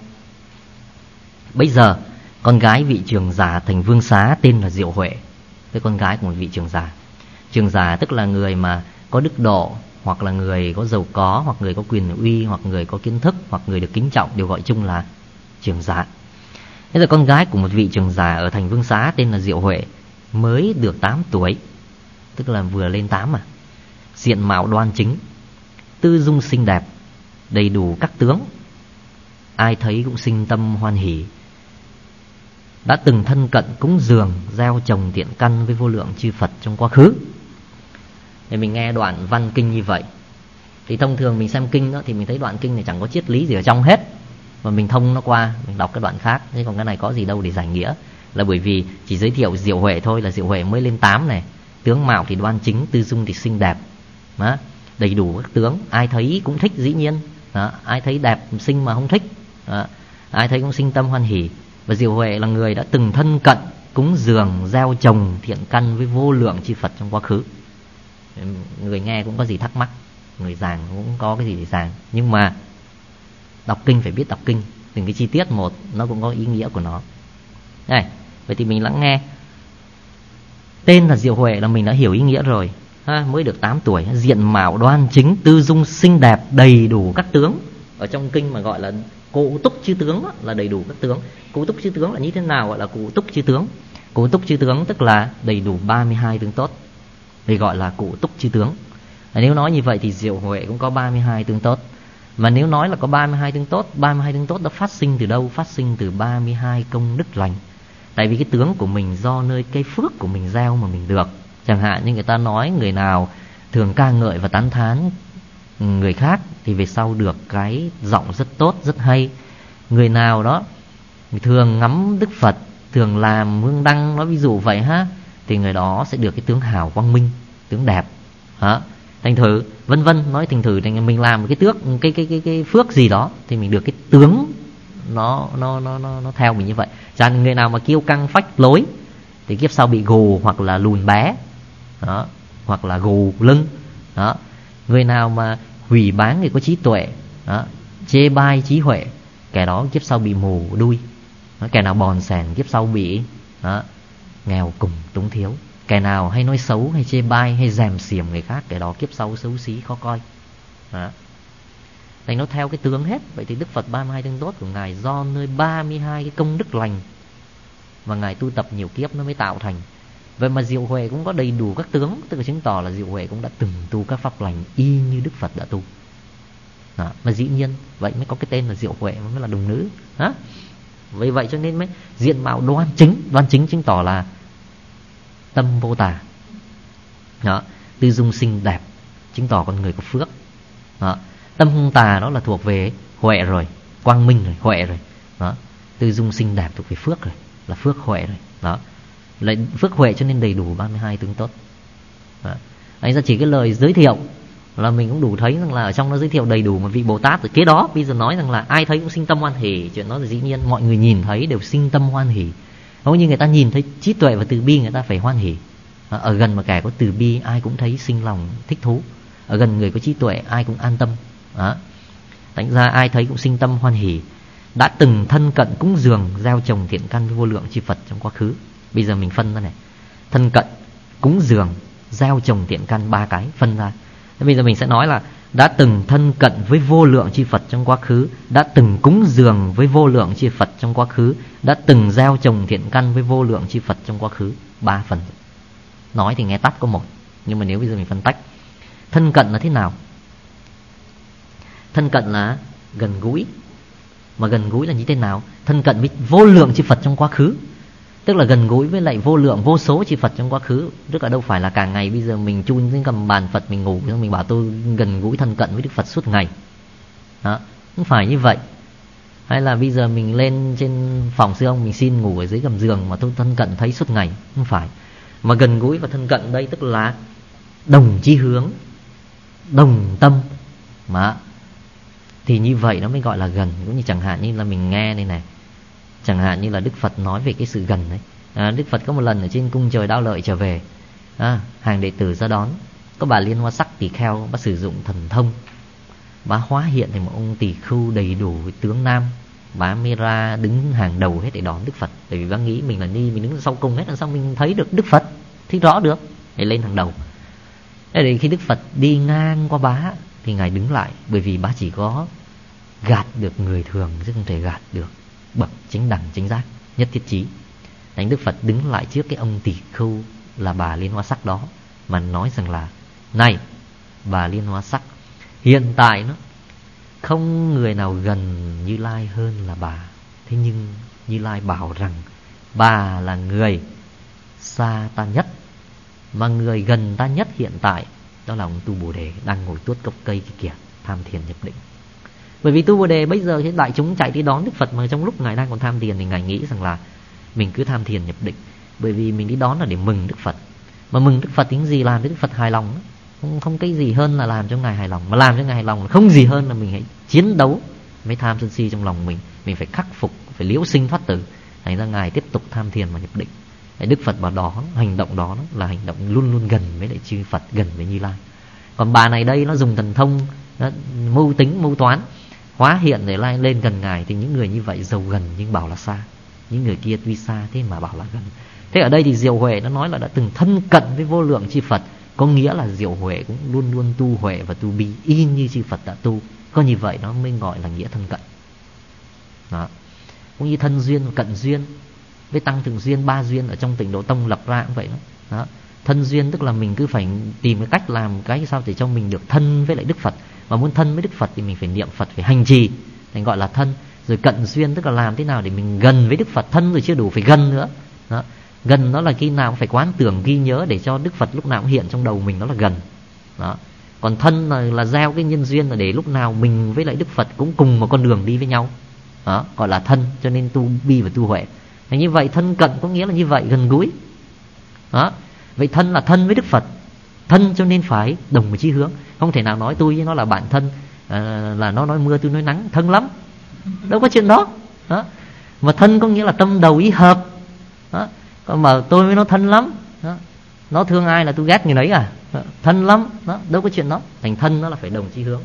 Bây giờ con gái vị trưởng giả thành Vương Xá tên là Diệu Huệ, cái con gái của một vị trưởng giả. Trưởng giả tức là người mà có đức độ, hoặc là người có giàu có, hoặc người có quyền uy, hoặc người có kiến thức, hoặc người được kính trọng, đều gọi chung là trưởng giả. Thế là con gái của một vị trưởng giả ở thành Vương Xá tên là Diệu Huệ, mới được 8 tuổi, tức là vừa lên 8 mà. Diện mạo đoan chính, tư dung xinh đẹp, đầy đủ các tướng, ai thấy cũng sinh tâm hoan hỷ. Đã từng thân cận cúng dường, gieo trồng thiện căn với vô lượng chư Phật trong quá khứ. Để mình nghe đoạn văn kinh như vậy, thì thông thường mình xem kinh đó, thì mình thấy đoạn kinh này chẳng có triết lý gì ở trong hết, mà mình thông nó qua, mình đọc cái đoạn khác. Thế còn cái này có gì đâu để giải nghĩa. Là bởi vì chỉ giới thiệu Diệu Huệ thôi, là Diệu Huệ mới lên 8 này. Tướng mạo thì đoan chính, tư dung thì xinh đẹp, đầy đủ các tướng, ai thấy cũng thích dĩ nhiên. Ai thấy đẹp xinh mà không thích, ai thấy cũng sinh tâm hoan hỷ. Và Diệu Huệ là người đã từng thân cận cúng dường, gieo trồng thiện căn với vô lượng chư Phật trong quá khứ. Người nghe cũng có gì thắc mắc, người giảng cũng có cái gì để giảng. Nhưng mà đọc kinh phải biết đọc kinh, từng cái chi tiết một nó cũng có ý nghĩa của nó. Này, vậy thì mình lắng nghe. Tên là Diệu Huệ là mình đã hiểu ý nghĩa rồi. Mới được 8 tuổi, diện mạo đoan chính, tư dung xinh đẹp, đầy đủ các tướng. Ở trong kinh mà gọi là cụ túc chư tướng đó, là đầy đủ các tướng. Cụ túc chư tướng là như thế nào gọi là cụ túc chư tướng? Cụ túc chư tướng tức là đầy đủ 32 tướng tốt, thì gọi là cụ túc chư tướng. Nếu nói như vậy thì Diệu Huệ cũng có 32 tướng tốt. Mà nếu nói là có 32 tướng tốt, 32 tướng tốt đã phát sinh từ đâu? Phát sinh từ 32 công đức lành. Tại vì cái tướng của mình do nơi cây phước của mình gieo mà mình được. Chẳng hạn như người ta nói người nào thường ca ngợi và tán thán người khác thì về sau được cái giọng rất tốt, rất hay. Người nào đó thường ngắm Đức Phật, thường làm hương đăng, nói ví dụ vậy thì người đó sẽ được cái tướng hào quang minh, tướng đẹp. Thành thử vân vân, nói thành thử thì mình làm cái phước gì đó thì mình được cái tướng nó theo mình như vậy. Chẳng hạn người nào mà kiêu căng phách lối thì kiếp sau bị gù hoặc là lùn bé, hoặc là gù lưng. Người nào mà hủy báng thì có trí tuệ, chê bai trí huệ, kẻ đó kiếp sau bị mù đuôi. Kẻ nào bòn sẻn kiếp sau bị nghèo cùng túng thiếu. Kẻ nào hay nói xấu, hay chê bai, hay dèm xiềm người khác, kẻ đó kiếp sau xấu xí khó coi. Thành nó theo cái tướng hết. Vậy thì Đức Phật 32 tướng tốt của Ngài do nơi 32 cái công đức lành và Ngài tu tập nhiều kiếp nó mới tạo thành. Vậy mà Diệu Huệ cũng có đầy đủ các tướng, tức là chứng tỏ là Diệu Huệ cũng đã từng tu các pháp lành y như Đức Phật đã tu. Đó. Mà dĩ nhiên vậy mới có cái tên là Diệu Huệ, mới là đồng nữ. Đó. Vì vậy cho nên mới diện mạo đoan chính chứng tỏ là tâm vô tà. Đó. Tư dung xinh đẹp chứng tỏ con người có phước. Đó. Tâm không tà đó là thuộc về huệ rồi, quang minh rồi, huệ rồi. Đó. Tư dung xinh đẹp thuộc về phước rồi, là phước huệ rồi. Đó. Lại phước huệ cho nên đầy đủ 32 tướng tốt. Đó. Anh ra chỉ cái lời giới thiệu là mình cũng đủ thấy rằng là ở trong nó giới thiệu đầy đủ một vị Bồ Tát. Rồi kế đó bây giờ nói rằng là ai thấy cũng sinh tâm hoan hỷ. Chuyện đó là dĩ nhiên mọi người nhìn thấy đều sinh tâm hoan hỷ. Hầu như người ta nhìn thấy trí tuệ và từ bi người ta phải hoan hỷ. Ở gần mà kẻ có từ bi ai cũng thấy sinh lòng thích thú. Ở gần người có trí tuệ ai cũng an tâm. Đó. Thành ra ai thấy cũng sinh tâm hoan hỷ. Đã từng thân cận cúng dường gieo trồng thiện căn với vô lượng chư Phật trong quá khứ. Bây giờ mình phân ra này, thân cận, cúng dường, gieo trồng thiện căn, ba cái phân ra. Bây giờ mình sẽ nói là đã từng thân cận với vô lượng chư Phật trong quá khứ, đã từng cúng dường với vô lượng chư Phật trong quá khứ, đã từng gieo trồng thiện căn với vô lượng chư Phật trong quá khứ. 3 phần. Nói thì nghe tắt có một, nhưng mà nếu bây giờ mình phân tách, thân cận là thế nào? Thân cận là gần gũi. Mà gần gũi là như thế nào? Thân cận với vô lượng chư Phật trong quá khứ, tức là gần gũi với lại vô lượng vô số chư Phật trong quá khứ. Tức là đâu phải là cả ngày bây giờ mình chun trên cầm bàn Phật mình ngủ mình bảo tôi gần gũi thân cận với Đức Phật suốt ngày. Đó, không phải như vậy. Hay là bây giờ mình lên trên phòng sư ông mình xin ngủ ở dưới gầm giường mà tôi thân cận thấy suốt ngày, không phải. Mà gần gũi và thân cận đây tức là đồng chí hướng, đồng tâm mà. Thì như vậy nó mới gọi là gần. Cũng như chẳng hạn như là mình nghe đây này, chẳng hạn như là Đức Phật nói về cái sự gần đấy. Đức Phật có một lần ở trên cung trời Đao Lợi trở về, hàng đệ tử ra đón. Có bà Liên Hoa Sắc tỳ kheo, bà sử dụng thần thông, bà hóa hiện thành một ông tỳ khưu đầy đủ với tướng nam. Bà mới ra đứng hàng đầu hết để đón Đức Phật. Bởi vì bà nghĩ mình là ni, mình đứng sau cùng hết, làm sao mình thấy được Đức Phật, thấy rõ được, để lên hàng đầu. Thế thì khi Đức Phật đi ngang qua bá thì Ngài đứng lại. Bởi vì bá chỉ có gạt được người thường chứ không thể gạt được bậc chính đẳng chính giác nhất thiết chí. Thánh Đức Phật đứng lại trước cái ông tỳ khưu là bà Liên Hoa Sắc đó, mà nói rằng là: này bà Liên Hoa Sắc, hiện tại nó không người nào gần Như Lai hơn là bà. Thế nhưng Như Lai bảo rằng bà là người xa ta nhất, mà người gần ta nhất hiện tại đó là ông Tu Bồ Đề đang ngồi tuốt gốc cây kìa, tham thiền nhập định. Bởi vì Tu Bồ Đề bây giờ cái đại chúng chạy đi đón Đức Phật, mà trong lúc Ngài đang còn tham thiền thì Ngài nghĩ rằng là mình cứ tham thiền nhập định. Bởi vì mình đi đón là để mừng Đức Phật. Mà mừng Đức Phật tính gì làm cho Đức Phật hài lòng? Không cái gì hơn là làm cho Ngài hài lòng. Mà làm cho Ngài hài lòng là không gì hơn là mình hãy chiến đấu với tham sân si trong lòng mình. Mình phải khắc phục, phải liễu sinh thoát tử. Thành ra Ngài tiếp tục tham thiền và nhập định. Đức Phật bảo đó, hành động đó là hành động luôn luôn gần với lại chư Phật, gần với Như Lai. Còn bà này đây nó dùng thần thông, nó mưu tính, mưu toán, hóa hiện để lên gần Ngài. Thì những người như vậy giàu gần nhưng bảo là xa. Những người kia tuy xa thế mà bảo là gần. Thế ở đây thì Diệu Huệ nó nói là đã từng thân cận với vô lượng chư Phật. Có nghĩa là Diệu Huệ cũng luôn luôn tu huệ và tu bi y như chư Phật đã tu. Có như vậy nó mới gọi là nghĩa thân cận. Đó. Cũng như thân duyên và cận duyên với tăng thượng duyên, 3 duyên ở trong Tịnh Độ Tông lập ra cũng vậy đó. Thân duyên tức là mình cứ phải tìm cái cách làm cái sao để cho mình được thân với lại Đức Phật. Mà muốn thân với Đức Phật thì mình phải niệm Phật, phải hành trì, thành gọi là thân. Rồi cận duyên tức là làm thế nào để mình gần với Đức Phật. Thân rồi chưa đủ, phải gần nữa đó. Gần đó là khi nào cũng phải quán tưởng ghi nhớ để cho Đức Phật lúc nào cũng hiện trong đầu mình, đó là gần đó. Còn thân là gieo cái nhân duyên là để lúc nào mình với lại Đức Phật cũng cùng một con đường đi với nhau đó, gọi là thân. Cho nên tu bi và tu huệ. Như vậy thân cận có nghĩa là như vậy, gần gũi đó. Vậy thân là thân với Đức Phật. Thân cho nên phải đồng một chí hướng. Không thể nào nói tôi với nó là bạn thân, là nó nói mưa tôi nói nắng, thân lắm. Đâu có chuyện đó. Mà thân có nghĩa là tâm đầu ý hợp đó. Còn mà tôi với nó thân lắm đó. Nó thương ai là tôi ghét người đấy à đó. Thân lắm đó. Đâu có chuyện đó. Thành thân nó là phải đồng chí hướng.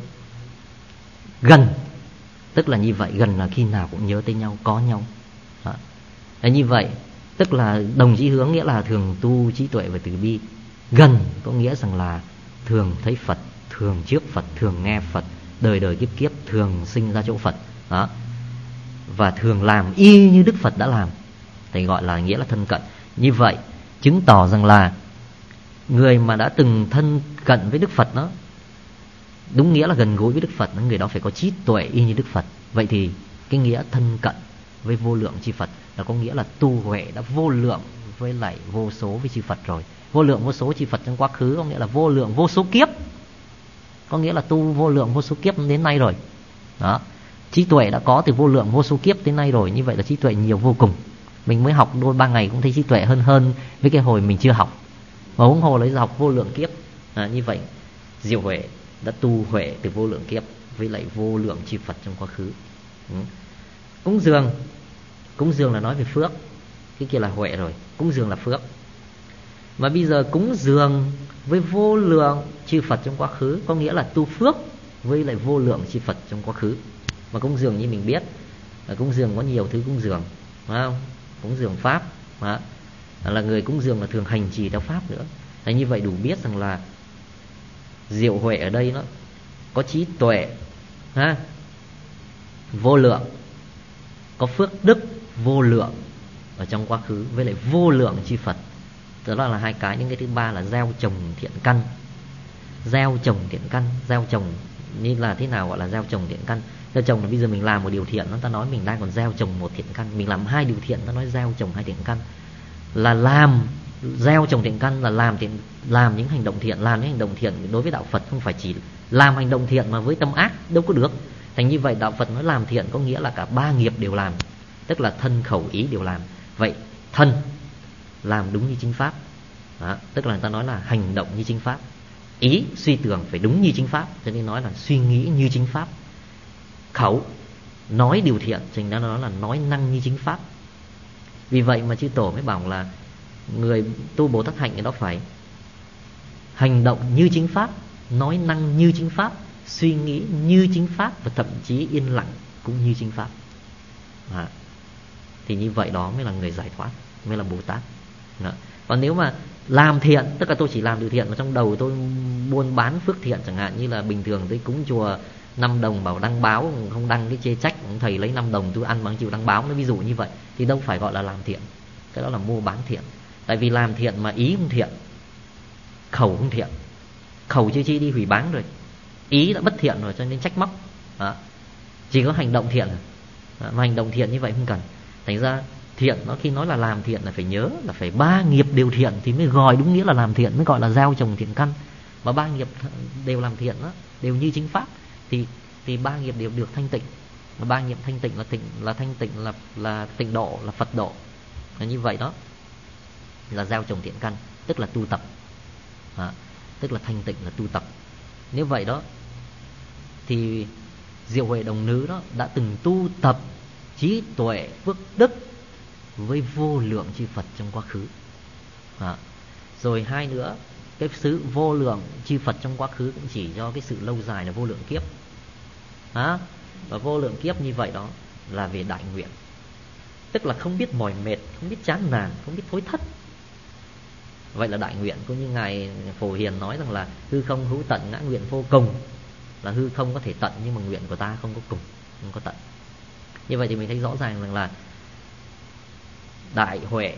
Gần tức là như vậy. Gần là khi nào cũng nhớ tới nhau, có nhau đó. Như vậy tức là đồng chí hướng nghĩa là thường tu trí tuệ và từ bi. Gần có nghĩa rằng là thường thấy Phật, thường trước Phật, thường nghe Phật, đời đời kiếp kiếp thường sinh ra chỗ Phật đó. Và thường làm y như Đức Phật đã làm. thì gọi là nghĩa là thân cận. Như vậy chứng tỏ rằng là người mà đã từng thân cận với Đức Phật đó, đúng nghĩa là gần gũi với Đức Phật, người đó phải có trí tuệ y như Đức Phật. Vậy thì cái nghĩa thân cận với vô lượng chư Phật là có nghĩa là tu huệ đã vô lượng với lại vô số với chư Phật rồi. Vô lượng vô số chư Phật trong quá khứ có nghĩa là vô lượng vô số kiếp, có nghĩa là tu vô lượng vô số kiếp đến nay rồi đó. Trí tuệ đã có từ vô lượng vô số kiếp đến nay rồi. Như vậy là trí tuệ nhiều vô cùng. Mình mới học đôi 3 ngày cũng thấy trí tuệ hơn với cái hồi mình chưa học, mà huống hồ lấy học vô lượng kiếp. Như vậy Diệu Huệ đã tu huệ từ vô lượng kiếp với lại vô lượng chư Phật trong quá khứ. Cúng dường là nói về phước, cái kia là huệ rồi, cúng dường là phước. Mà bây giờ cúng dường với vô lượng chư Phật trong quá khứ có nghĩa là tu phước với lại vô lượng chư Phật trong quá khứ. Mà cúng dường như mình biết là cúng dường có nhiều thứ cúng dường, phải không? Cúng dường pháp, là người cúng dường là thường hành trì theo pháp nữa. Như vậy đủ biết rằng là Diệu Huệ ở đây nó có trí tuệ vô lượng, có phước đức vô lượng ở trong quá khứ với lại vô lượng chư Phật. Đó là hai cái. Những cái thứ ba là gieo trồng thiện căn. Gieo trồng thiện căn, gieo trồng như là thế nào gọi là gieo trồng thiện căn? Gieo trồng là bây giờ mình làm một điều thiện, nó ta nói mình đang còn gieo trồng một thiện căn. Mình làm 2 điều thiện, nó nói gieo trồng 2 thiện căn. Là làm gieo trồng thiện căn là làm những hành động thiện. Làm những hành động thiện đối với đạo Phật không phải chỉ làm hành động thiện mà với tâm ác đâu có được. Thành như vậy đạo Phật nói làm thiện có nghĩa là cả 3 nghiệp đều làm, tức là thân khẩu ý đều làm. Vậy thân làm đúng như chính pháp đó, tức là người ta nói là hành động như chính pháp. Ý suy tưởng phải đúng như chính pháp, cho nên nói là suy nghĩ như chính pháp. Khẩu nói điều thiện, cho nên nó nói là nói năng như chính pháp. Vì vậy mà chư Tổ mới bảo là người tu Bồ Tát hạnh thì đó phải hành động như chính pháp, nói năng như chính pháp, suy nghĩ như chính pháp, và thậm chí yên lặng cũng như chính pháp. Thì như vậy đó mới là người giải thoát, mới là Bồ Tát. Còn nếu mà làm thiện, tức là tôi chỉ làm điều thiện mà trong đầu tôi buôn bán phước thiện, chẳng hạn như là bình thường tôi cúng chùa 5 đồng bảo đăng báo, không đăng cái chê trách, thầy lấy 5 đồng tôi ăn bằng chịu đăng báo, nó ví dụ như vậy thì đâu phải gọi là làm thiện. Cái đó là mua bán thiện. Tại vì làm thiện mà ý không thiện, khẩu không thiện, khẩu chưa chi đi hủy bán rồi, ý đã bất thiện rồi, cho nên trách móc đó. Chỉ có hành động thiện đó. Mà hành động thiện như vậy không cần. Thành ra thiện nó khi nói là làm thiện là phải nhớ là phải 3 nghiệp đều thiện thì mới gọi đúng nghĩa là làm thiện, mới gọi là gieo trồng thiện căn. Mà 3 nghiệp đều làm thiện đó, đều như chính pháp thì 3 nghiệp đều được thanh tịnh. Mà 3 nghiệp thanh tịnh là thanh tịnh là tịnh độ, là Phật độ. Là như vậy đó là gieo trồng thiện căn, tức là tu tập tức là thanh tịnh là tu tập. Nếu vậy đó thì Diệu Huệ Đồng Nữ đó đã từng tu tập trí tuệ phước đức với vô lượng chư Phật trong quá khứ. Rồi hai nữa, cái sự vô lượng chư Phật trong quá khứ cũng chỉ do cái sự lâu dài là vô lượng kiếp. Và vô lượng kiếp như vậy đó là về đại nguyện, tức là không biết mỏi mệt, không biết chán nản, không biết thối thất. Vậy là đại nguyện. Cũng như Ngài Phổ Hiền nói rằng là hư không hữu tận, ngã nguyện vô cùng. Là hư không có thể tận nhưng mà nguyện của ta không có cùng, không có tận. Như vậy thì mình thấy rõ ràng rằng là đại huệ,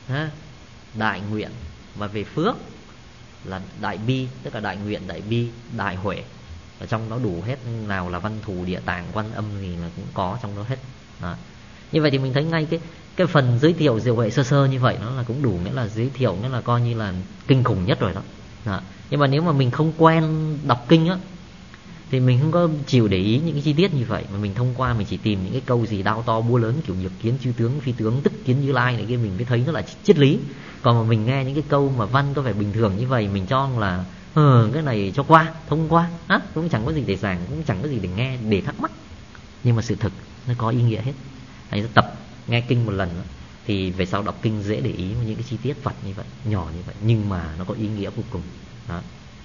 đại nguyện, và về phước là đại bi, tức là đại nguyện, đại bi, đại huệ. Ở trong đó đủ hết, nào là Văn Thù, Địa Tạng, Quan Âm thì là cũng có trong đó hết đó. Như vậy thì mình thấy ngay cái phần giới thiệu Diệu Huệ sơ sơ như vậy nó là cũng đủ, nghĩa là giới thiệu, nghĩa là coi như là kinh khủng nhất rồi đó. Nhưng mà nếu mà mình không quen đọc kinh á thì mình không có chịu để ý những cái chi tiết như vậy, mà mình thông qua mình chỉ tìm những cái câu gì đao to búa lớn kiểu nhược kiến chư tướng phi tướng tức kiến Như Lai này kia, mình mới thấy nó là triết lý. Còn mà mình nghe những cái câu mà văn có vẻ bình thường như vậy, mình cho là cái này cho qua, thông qua, cũng chẳng có gì để giảng, cũng chẳng có gì để nghe, để thắc mắc. Nhưng mà sự thực nó có ý nghĩa hết. Hãy tập nghe kinh một lần đó, thì về sau đọc kinh dễ để ý những cái chi tiết vật như vậy, nhỏ như vậy, nhưng mà nó có ý nghĩa vô cùng đó.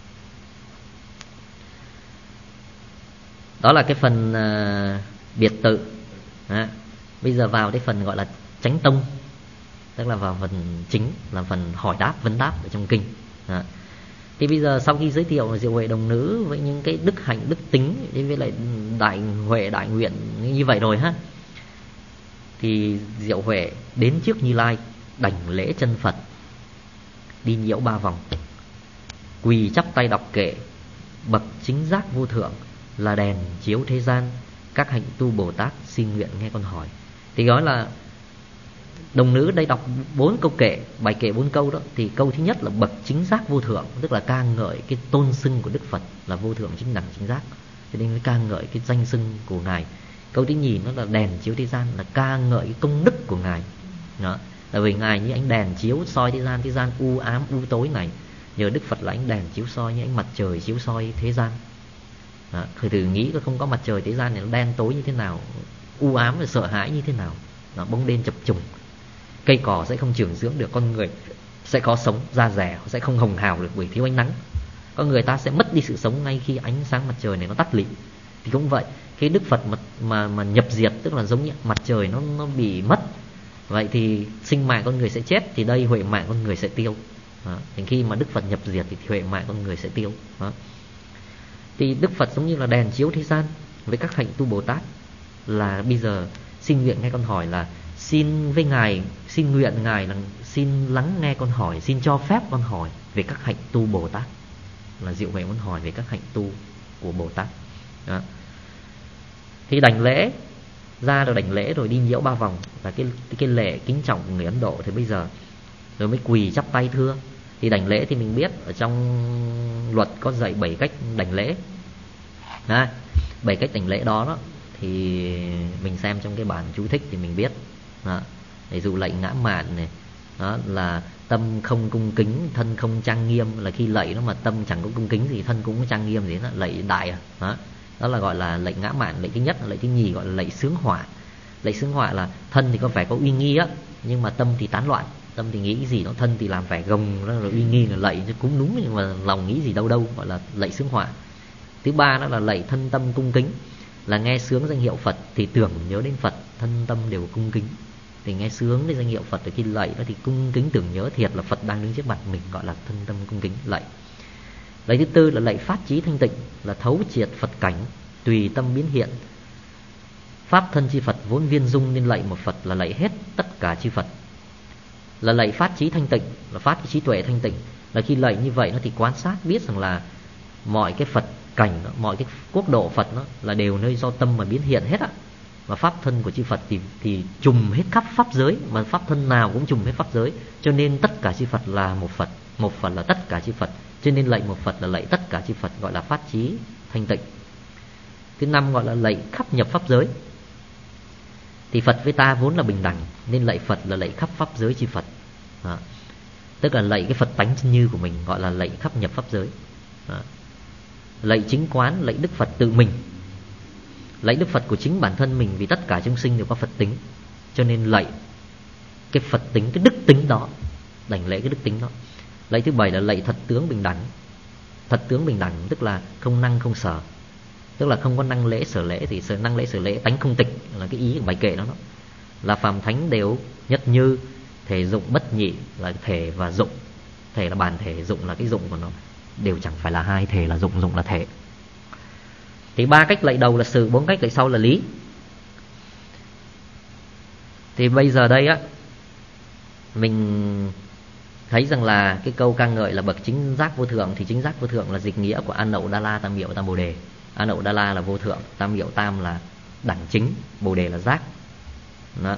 Đó là cái phần biệt tự. Bây giờ vào cái phần gọi là chánh tông, tức là vào phần chính, là phần hỏi đáp, vấn đáp ở trong kinh. Thì bây giờ sau khi giới thiệu Diệu Huệ Đồng Nữ với những cái đức hạnh, đức tính, với lại đại huệ, đại nguyện như vậy rồi thì Thì Diệu Huệ đến trước Như Lai, đảnh lễ chân Phật, đi nhiễu 3 vòng, quỳ chắp tay đọc kệ: bậc chính giác vô thượng, là đèn chiếu thế gian, các hạnh tu Bồ Tát xin nguyện nghe con hỏi. Thì nói là đồng nữ đây đọc 4 câu kệ, bài kệ 4 câu đó. Thì câu thứ nhất là bậc chính giác vô thượng, tức là ca ngợi cái tôn xưng của Đức Phật là vô thượng chính đẳng chính giác, cho nên mới ca ngợi cái danh xưng của Ngài. Câu thứ nhì nó là đèn chiếu thế gian, là ca ngợi cái công đức của Ngài đó. Là vì Ngài như ánh đèn chiếu soi thế gian u ám u tối này, nhờ Đức Phật là ánh đèn chiếu soi như ánh mặt trời chiếu soi thế gian đó. Thử nghĩ không có mặt trời thế gian này nó đen tối như thế nào, u ám và sợ hãi như thế nào đó, bóng đêm chập trùng, cây cỏ sẽ không trưởng dưỡng được, con người sẽ khó sống, da dẻ sẽ không hồng hào được bởi thiếu ánh nắng, con người ta sẽ mất đi sự sống ngay khi ánh sáng mặt trời này nó tắt lịm. Thì cũng vậy, cái Đức Phật mà nhập diệt, tức là giống như mặt trời nó bị mất, vậy thì sinh mạng con người sẽ chết, thì đây huệ mạng con người sẽ tiêu đó. Thì khi mà Đức Phật nhập diệt thì huệ mạng con người sẽ tiêu đó. Thì Đức Phật giống như là đèn chiếu thế gian với các hạnh tu Bồ Tát, là bây giờ xin nguyện nghe con hỏi là xin với Ngài, xin nguyện Ngài là xin lắng nghe con hỏi, xin cho phép con hỏi về các hạnh tu Bồ Tát. Là Diệu Huệ muốn hỏi về các hạnh tu của Bồ Tát đó. Thì đảnh lễ ra rồi, đảnh lễ rồi đi nhiễu 3 vòng là cái lễ kính trọng của người Ấn Độ. Thì bây giờ rồi mới quỳ chắp tay thưa. Thì đảnh lễ thì mình biết ở trong luật có dạy 7 cách đảnh lễ đó. 7 cách đảnh lễ đó thì mình xem trong cái bản chú thích thì mình biết đó. Ví dụ lạy ngã mạn này đó, là tâm không cung kính, thân không trang nghiêm. Là khi lạy nó mà tâm chẳng có cung kính thì thân cũng có trang nghiêm gì đó, lạy đại đó. Đó là gọi là lạy ngã mạn. Lạy thứ nhất, lạy thứ nhì gọi là lạy xướng họa. Lạy xướng họa là thân thì có vẻ có uy nghi á, nhưng mà tâm thì tán loạn, tâm thì nghĩ cái gì nó, thân thì làm vẻ gồng rồi uy nghi là lạy cũng đúng, nhưng mà lòng nghĩ gì đâu đâu, gọi là lạy xướng họa. Thứ ba đó là lạy thân tâm cung kính, là nghe sướng danh hiệu Phật thì tưởng nhớ đến Phật, thân tâm đều cung kính. Thì nghe sướng đến danh hiệu Phật thì khi lạy đó thì cung kính tưởng nhớ thiệt là Phật đang đứng trước mặt mình, gọi là thân tâm cung kính lạy. Lạy thứ tư là lạy phát trí thanh tịnh, là thấu triệt Phật cảnh, tùy tâm biến hiện. Pháp thân chi Phật vốn viên dung, nên lạy một Phật là lạy hết tất cả chư Phật. Là lạy phát trí thanh tịnh, là phát cái trí tuệ thanh tịnh, là khi lạy như vậy nó thì quan sát biết rằng là mọi cái Phật cảnh đó, mọi cái quốc độ Phật đó là đều nơi do tâm mà biến hiện hết á. Và pháp thân của chư Phật thì trùm hết khắp pháp giới, mà pháp thân nào cũng trùm hết pháp giới, cho nên tất cả chư Phật là một Phật, một Phật là tất cả chư Phật, cho nên lạy một Phật là lạy tất cả chư Phật, gọi là phát trí thanh tịnh. Thứ năm gọi là lạy khắp nhập pháp giới. Thì Phật với ta vốn là bình đẳng, nên lạy Phật là lạy khắp pháp giới chư Phật đó. Tức là lạy cái Phật tánh chân như của mình, gọi là lạy khắp nhập pháp giới đó. Lạy chính quán, lạy Đức Phật tự mình, lạy Đức Phật của chính bản thân mình, vì tất cả chúng sinh đều có Phật tính, cho nên lạy cái Phật tính, cái đức tính đó, đảnh lễ cái đức tính đó. Lạy thứ bảy là lạy thật tướng bình đẳng. Thật tướng bình đẳng tức là không năng không sở, tức là không có năng lễ sở lễ. Thì năng lễ sở lễ tánh không tịch là cái ý của bài kệ đó. Là phàm thánh đều nhất như, thể dụng bất nhị, là thể và dụng. Thể là bản thể, dụng là cái dụng của nó, đều chẳng phải là hai, thể là dụng, dụng là thể. Thì 3 cách lạy đầu là sự, 4 cách lạy sau là lý. Thì bây giờ đây á, mình thấy rằng là cái câu ca ngợi là bậc chính giác vô thượng, thì chính giác vô thượng là dịch nghĩa của An Nậu Đa La Tam Miệu Tam Bồ Đề. An Nậu Đa La là vô thượng, Tam Miệu Tam là đẳng chính, Bồ Đề là giác đó.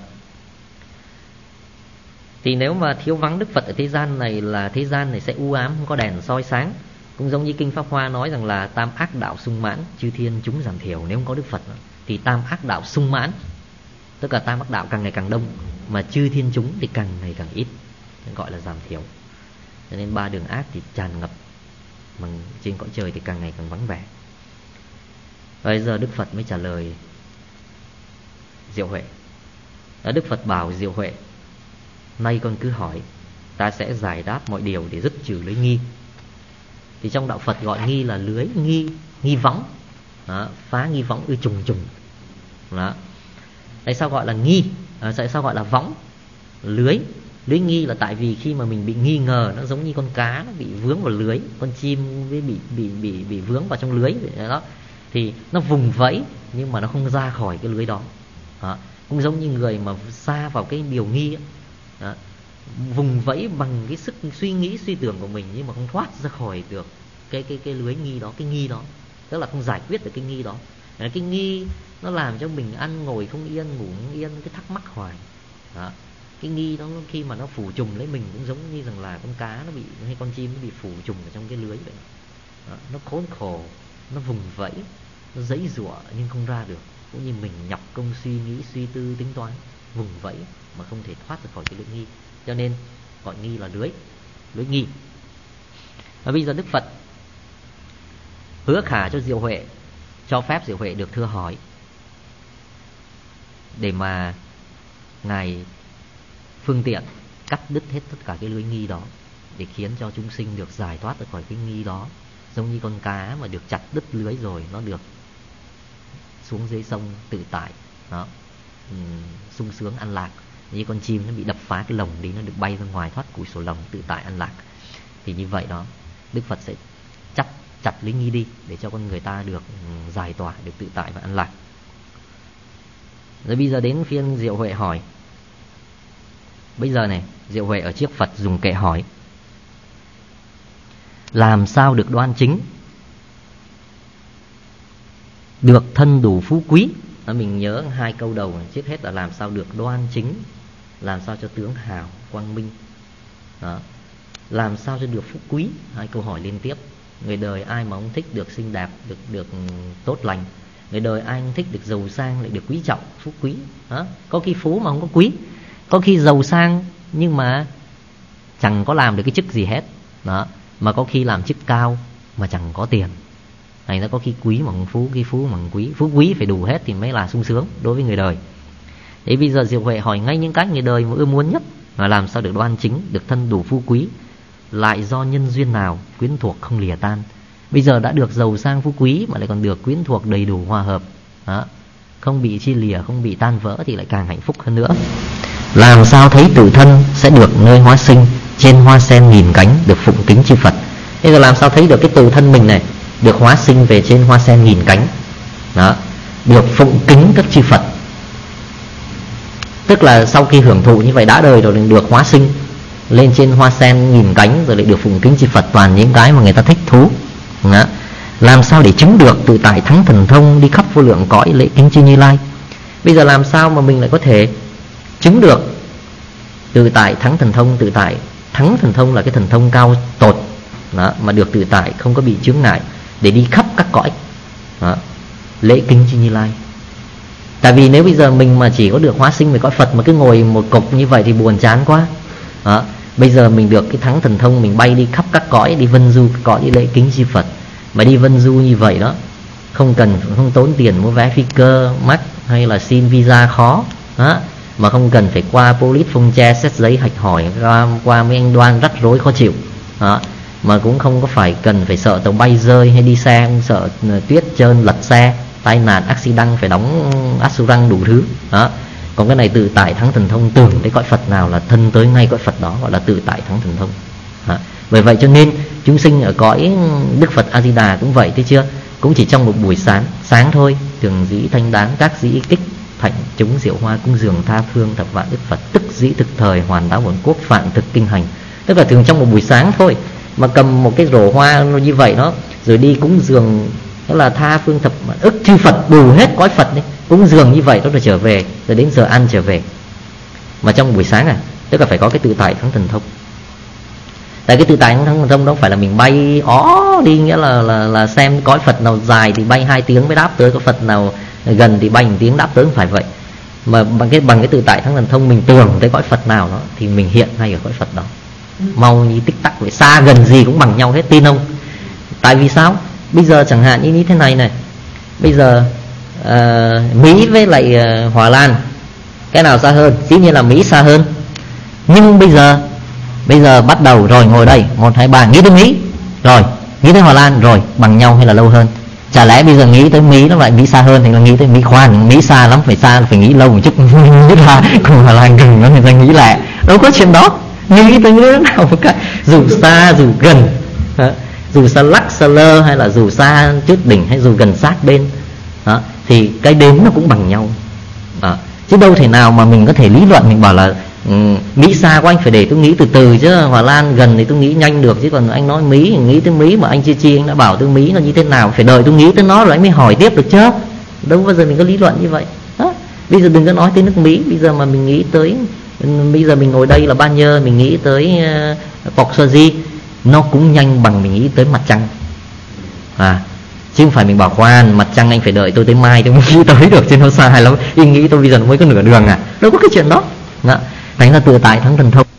Thì nếu mà thiếu vắng Đức Phật ở thế gian này, là thế gian này sẽ u ám, không có đèn soi sáng. Cũng giống như Kinh Pháp Hoa nói rằng là tam ác đạo sung mãn, chư thiên chúng giảm thiểu. Nếu không có Đức Phật thì tam ác đạo sung mãn, tức là tam ác đạo càng ngày càng đông, mà chư thiên chúng thì càng ngày càng ít, gọi là giảm thiểu. Cho nên 3 đường ác thì tràn ngập, mà trên cõi trời thì càng ngày càng vắng vẻ. Bây giờ Đức Phật mới trả lời Diệu Huệ. Đức Phật bảo Diệu Huệ: nay con cứ hỏi, ta sẽ giải đáp mọi điều để dứt trừ lưới nghi. Thì trong đạo Phật gọi nghi là lưới, nghi võng đó, phá nghi võng ư trùng trùng đó. Tại sao gọi là nghi? Tại sao gọi là võng? Lưới nghi là tại vì khi mà mình bị nghi ngờ, nó giống như con cá nó bị vướng vào lưới, con chim với bị vướng vào trong lưới đó, thì nó vùng vẫy nhưng mà nó không ra khỏi cái lưới đó. Cũng giống như người mà sa vào cái điều nghi ấy. Đó. Vùng vẫy bằng cái sức suy nghĩ suy tưởng của mình nhưng mà không thoát ra khỏi được cái lưới nghi đó, cái nghi đó, tức là không giải quyết được cái nghi đó. Cái nghi nó làm cho mình ăn ngồi không yên, ngủ không yên, cái thắc mắc hoài. Đó. Cái nghi đó khi mà nó phủ trùm lấy mình cũng giống như rằng là con cá nó bị, hay con chim nó bị phủ trùm ở trong cái lưới vậy. Đó. Nó khốn khổ, nó vùng vẫy, nó giãy giụa nhưng không ra được. Cũng như mình nhọc công suy nghĩ, suy tư, tính toán, vùng vẫy mà không thể thoát ra khỏi cái lưới nghi. Cho nên gọi nghi là lưới nghi. Và bây giờ Đức Phật hứa khả cho Diệu Huệ, cho phép Diệu Huệ được thưa hỏi để mà Ngài phương tiện cắt đứt hết tất cả cái lưới nghi đó, để khiến cho chúng sinh được giải thoát ra khỏi cái nghi đó. Giống như con cá mà được chặt đứt lưới rồi, nó được xuống dưới sông tự tại đó, sung sướng an lạc. Như con chim nó bị đập phá cái lồng đi, nó được bay ra ngoài thoát củi sổ lồng tự tại an lạc. Thì như vậy đó, Đức Phật sẽ chặt lưới nghi đi để cho con người ta được giải tỏa, được tự tại và an lạc. Rồi bây giờ đến phiên Diệu Huệ hỏi. Bây giờ này, Diệu Huệ ở trước Phật dùng kệ hỏi: làm sao được đoan chính, được thân đủ phú quý? Mình nhớ hai câu đầu. Trước hết là làm sao được đoan chính, làm sao cho tướng hào quang minh đó. Làm sao cho được phú quý, hai câu hỏi liên tiếp. Người đời ai mà không thích được xinh đẹp, được tốt lành. Người đời ai không thích được giàu sang, lại được quý trọng, phú quý đó. Có khi phú mà không có quý, có khi giàu sang nhưng mà chẳng có làm được cái chức gì hết đó. Mà có khi làm chức cao mà chẳng có tiền. Này, nó có khi quý mà không phú, khi phú mà không quý. Phú quý phải đủ hết thì mới là sung sướng đối với người đời. Thế bây giờ Diệu Huệ hỏi ngay những cách người đời mà ưa muốn nhất là làm sao được đoan chính, được thân đủ phú quý, lại do nhân duyên nào quyến thuộc không lìa tan. Bây giờ đã được giàu sang phú quý mà lại còn được quyến thuộc đầy đủ hòa hợp đó, không bị chia lìa, không bị tan vỡ thì lại càng hạnh phúc hơn nữa. Làm sao thấy tự thân sẽ được nơi hóa sinh, trên hoa sen nghìn cánh, được phụng kính chư Phật. Bây giờ làm sao thấy được cái tự thân mình này được hóa sinh về trên hoa sen nghìn cánh đó, được phụng kính các chư Phật. Tức là sau khi hưởng thụ như vậy đã đời rồi được hóa sinh lên trên hoa sen nghìn cánh, rồi lại được phụng kính chư Phật, toàn những cái mà người ta thích thú đó. Làm sao để chứng được tự tại thắng thần thông, đi khắp vô lượng cõi lễ kính chư Như Lai. Bây giờ làm sao mà mình lại có thể chứng được tự tại thắng thần thông? Tự tại thắng thần thông là cái thần thông cao tột đó, mà được tự tại không có bị chướng ngại, để đi khắp các cõi đó, lễ kính chư Như Lai. Tại vì nếu bây giờ mình mà chỉ có được hóa sinh về cõi Phật mà cứ ngồi một cục như vậy thì buồn chán quá đó. Bây giờ mình được cái thắng thần thông, mình bay đi khắp các cõi, đi vân du các cõi, đi lễ kính chư Phật. Mà đi vân du như vậy đó, không tốn tiền mua vé phi cơ mắc, hay là xin visa khó đó, mà không cần phải qua police phông che xét giấy hạch hỏi, qua mấy anh đoan rắc rối khó chịu đó. Mà cũng không có phải cần phải sợ tàu bay rơi, hay đi xe không sợ tuyết trơn lật xe, tai nạn accident phải đóng assurance đủ thứ đó. Còn cái này tự tại thắng thần thông, tưởng tới cõi Phật nào là thân tới ngay cõi Phật đó, gọi là tự tại thắng thần thông đó. Bởi vậy cho nên chúng sinh ở cõi Đức Phật A Di Đà cũng vậy, thấy chưa? Cũng chỉ trong một buổi sáng thôi, thường dĩ thanh đáng các dĩ kích thạnh chúng diệu hoa cung dường tha phương thập vạn Đức Phật, tức dĩ thực thời hoàn đáo bổn quốc phạn thực kinh hành. Tức là thường trong một buổi sáng thôi mà cầm một cái rổ hoa như vậy đó, rồi đi cúng dường, đó là tha phương thập ức chư Phật, bù hết cõi Phật đấy, cúng dường như vậy đó, rồi trở về, rồi đến giờ ăn trở về. Mà trong buổi sáng tức là phải có cái tự tại thắng thần thông. Tại cái tự tại thắng thần thông đó phải là mình bay đi, nghĩa là xem cõi Phật nào dài thì bay 2 tiếng mới đáp tới, cõi Phật nào gần thì bay 1 tiếng đáp tới, không phải vậy. Mà bằng cái tự tại thắng thần thông, mình tưởng tới cõi Phật nào đó thì mình hiện ngay ở cõi Phật đó, mau như tích tắc vậy, xa gần gì cũng bằng nhau hết, tin không? Tại vì sao? Bây giờ chẳng hạn như thế này, bây giờ Mỹ với lại Hòa Lan, cái nào xa hơn? Dĩ nhiên là Mỹ xa hơn. Nhưng bây giờ bắt đầu rồi, ngồi đây 1, 2, 3 nghĩ tới Mỹ, rồi nghĩ tới Hòa Lan, rồi bằng nhau hay là lâu hơn? Chả lẽ bây giờ nghĩ tới Mỹ nó lại Mỹ xa hơn, thì là nghĩ tới Mỹ khoan, Mỹ xa lắm, phải nghĩ lâu một chút nghĩ là cùng Hòa Lan gần nó, người ta nghĩ lại đâu có chuyện đó. Nghĩ tới nước nào cả, dù xa dù gần, dù xa lắc xa lơ, hay là dù xa trước đỉnh, hay dù gần sát bên đó, thì cái đếm nó cũng bằng nhau đó. Chứ đâu thể nào mà mình có thể lý luận mình bảo là Mỹ xa quá, anh phải để tôi nghĩ từ từ, chứ Hòa Lan gần thì tôi nghĩ nhanh được, chứ còn anh nói Mỹ, nghĩ tới Mỹ mà anh chưa chi anh đã bảo tôi Mỹ nó như thế nào, phải đợi tôi nghĩ tới nó rồi anh mới hỏi tiếp được chứ. Đâu bao giờ mình có lý luận như vậy đó. Bây giờ đừng có nói tới nước Mỹ, bây giờ mà mình nghĩ tới, bây giờ mình ngồi đây là Ban Nhơ, mình nghĩ tới Pọc Soji, nó cũng nhanh bằng mình nghĩ tới mặt trăng chứ không phải mình bảo khoan mặt trăng anh phải đợi tôi tới mai tôi mới nghĩ tới được, chứ nó xa lắm, ý nghĩ tôi bây giờ nó mới có nửa đường đâu có cái chuyện đó. Thành ra tự tại thắng thần thông.